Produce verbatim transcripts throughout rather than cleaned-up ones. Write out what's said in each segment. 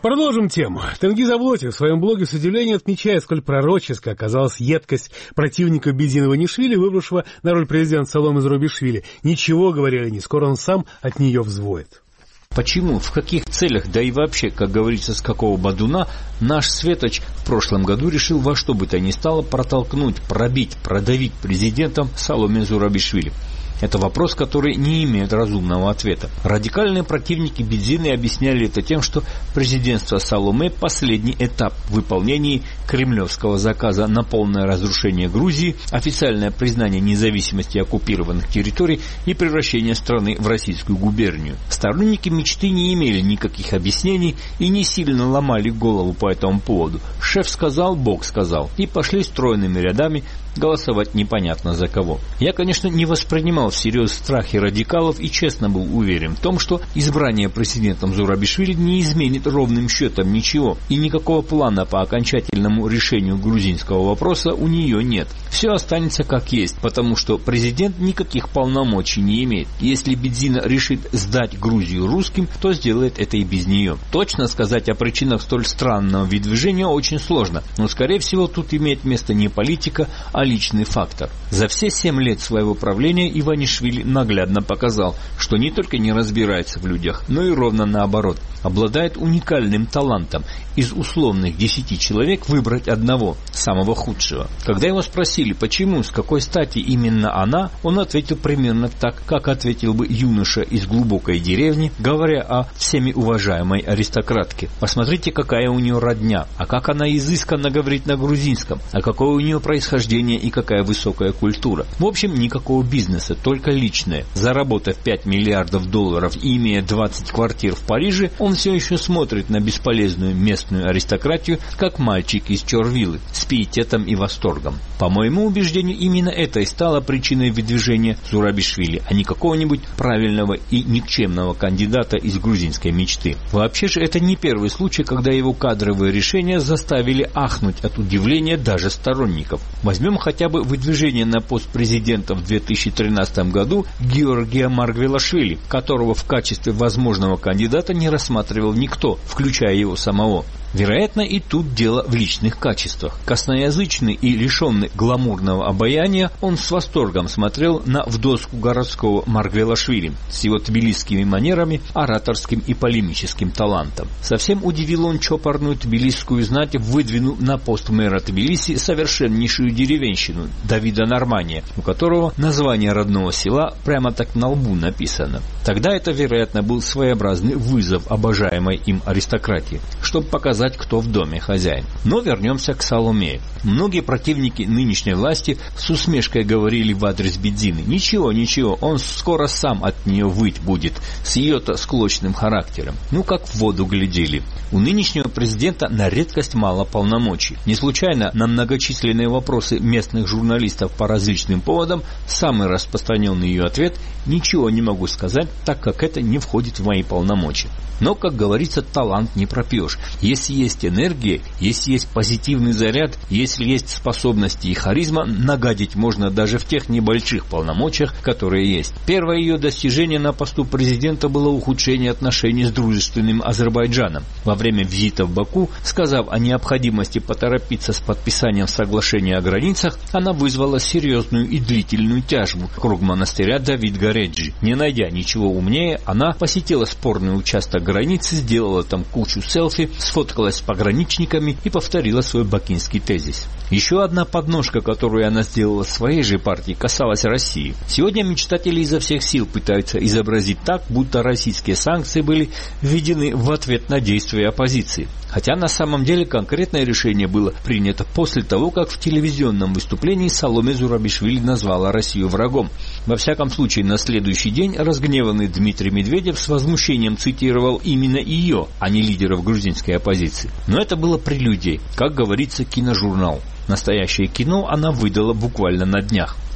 Продолжим тему. Тенгиз Аблоти в своем блоге с удивлением отмечает, сколь пророческой оказалась едкость противника Бедзина Иванишвили, выбравшего на роль президента Саломе Зурабишвили. Ничего, говорили они, скоро он сам от нее взвоет. Почему, в каких целях, да и вообще, как говорится, с какого бадуна наш Светоч в прошлом году решил во что бы то ни стало протолкнуть, пробить, продавить президентом Саломе Зурабишвили? Это вопрос, который не имеет разумного ответа. Радикальные противники Бедзины объясняли это тем, что президентство Саломе – последний этап в выполнении кремлевского заказа на полное разрушение Грузии, официальное признание независимости оккупированных территорий и превращение страны в российскую губернию. Сторонники мечты не имели никаких объяснений и не сильно ломали голову по этому поводу. Шеф сказал, Бог сказал, и пошли стройными рядами голосовать непонятно за кого. Я, конечно, не воспринимал всерьез страхи радикалов и честно был уверен в том, что избрание президентом Зурабишвили не изменит ровным счетом ничего, и никакого плана по окончательному решению грузинского вопроса у нее нет. Все останется как есть, потому что президент никаких полномочий не имеет. Если Бедзина решит сдать Грузию русским, то сделает это и без нее. Точно сказать о причинах столь странного видвижения очень сложно, но, скорее всего, тут имеет место не политика, а личный фактор. За все семь лет своего правления Иванишвили наглядно показал, что не только не разбирается в людях, но и ровно наоборот, обладает уникальным талантом из условных десяти человек выбрать одного, самого худшего. Когда его спросили, почему, с какой стати именно она, он ответил примерно так, как ответил бы юноша из глубокой деревни, говоря о всеми уважаемой аристократке. Посмотрите, какая у нее родня, а как она изысканно говорит на грузинском, а какое у нее происхождение и какая высокая культура. В общем, никакого бизнеса, только личное. Заработав пять миллиардов долларов и имея двадцать квартир в Париже, он все еще смотрит на бесполезную местную аристократию, как мальчик из Чорвиллы, с пиететом и восторгом. По моему убеждению, именно это и стало причиной выдвижения Зурабишвили, а не какого-нибудь правильного и никчемного кандидата из грузинской мечты. Вообще же, это не первый случай, когда его кадровые решения заставили ахнуть от удивления даже сторонников. Возьмем хотя бы выдвижение на пост президента в две тысячи тринадцатом году Георгия Маргвелашвили, которого в качестве возможного кандидата не рассматривал никто, включая его самого. Вероятно, и тут дело в личных качествах. Косноязычный и лишенный гламурного обаяния, он с восторгом смотрел на в доску городского Маргвелашвили с его тбилисскими манерами, ораторским и полемическим талантом. Совсем удивил он чопорную тбилисскую знать, выдвинув на пост мэра Тбилиси совершеннейшую деревенщину Давида Нормания, у которого название родного села прямо так на лбу написано. Тогда это, вероятно, был своеобразный вызов обожаемой им аристократии, чтобы показать, кто в доме хозяин. Но вернемся к Саломе. Многие противники нынешней власти с усмешкой говорили в адрес Бедзины: ничего, ничего, он скоро сам от нее выть будет, с ее-то склочным характером. Ну, как в воду глядели. У нынешнего президента на редкость мало полномочий. Не случайно на многочисленные вопросы местных журналистов по различным поводам самый распространенный ее ответ: ничего не могу сказать, так как это не входит в мои полномочия. Но, как говорится, талант не пропьешь. Если есть энергия, если есть позитивный заряд, если есть способности и харизма, нагадить можно даже в тех небольших полномочиях, которые есть. Первое ее достижение на посту президента было ухудшение отношений с дружественным Азербайджаном. Во время визита в Баку, сказав о необходимости поторопиться с подписанием соглашения о границах, она вызвала серьезную и длительную тяжбу круг монастыря Давид Гореджи. Не найдя ничего умнее, она посетила спорный участок границы, сделала там кучу селфи, сфоткалась с пограничниками и повторила свой бакинский тезис. Еще одна подножка, которую она сделала своей же партии, касалась России. Сегодня мечтатели изо всех сил пытаются изобразить так, будто российские санкции были введены в ответ на действия оппозиции. Хотя на самом деле конкретное решение было принято после того, как в телевизионном выступлении Саломе Зурабишвили назвала Россию врагом. Во всяком случае, на следующий день разгневанный Дмитрий Медведев с возмущением цитировал именно ее, а не лидеров грузинской оппозиции. Но это было прелюдией, как говорится, киножурнал. Настоящее кино она выдала буквально на днях.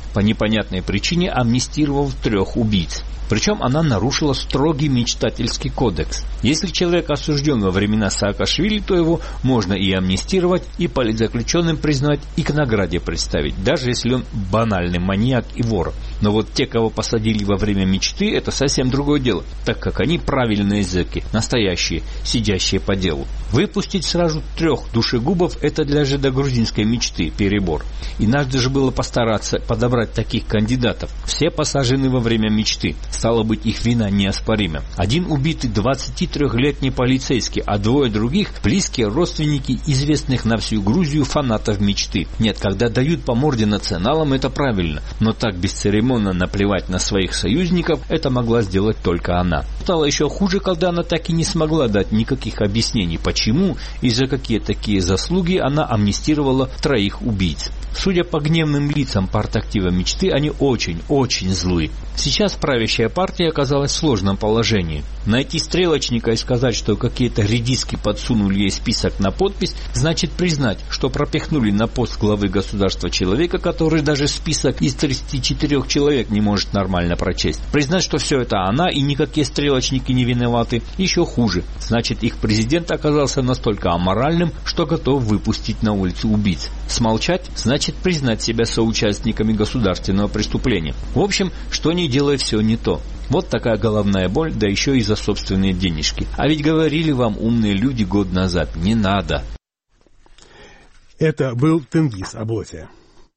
по непонятной причине амнистировав трех убийц. Причем она нарушила строгий мечтательский кодекс. Если человек осужден во времена Саакашвили, то его можно и амнистировать, и политзаключенным признать, и к награде представить, даже если он банальный маньяк и вор. Но вот те, кого посадили во время мечты, это совсем другое дело, так как они правильные зэки, настоящие, сидящие по делу. Выпустить сразу трех душегубов – это для жидогрузинской мечты перебор. И надо же было постараться подобрать таких кандидатов. Все посажены во время мечты. Стало быть, их вина неоспорима. Один убитый двадцатитрёхлетний полицейский, а двое других – близкие родственники известных на всю Грузию фанатов мечты. Нет, когда дают по морде националам, это правильно. Но так бесцеремонно наплевать на своих союзников – это могла сделать только она. Стало еще хуже, когда она так и не смогла дать никаких объяснений, почему и за какие такие заслуги она амнистировала троих убийц. Судя по гневным лицам партактива мечты, они очень-очень злы. Сейчас правящая партия оказалась в сложном положении. Найти стрелочника и сказать, что какие-то редиски подсунули ей список на подпись, значит признать, что пропихнули на пост главы государства человека, который даже список из тридцати четырёх человек не может нормально прочесть. Признать, что все это она и никакие стрелочники не виноваты, еще хуже. Значит, их президент оказался настолько аморальным, что готов выпустить на улицу убийц. Смолчать значит признать себя соучастниками государственного преступления. В общем, что ни делай, все не то. Вот такая головная боль, да еще и за собственные денежки. А ведь говорили вам умные люди год назад, не надо. Это был Тенгиз Аботя.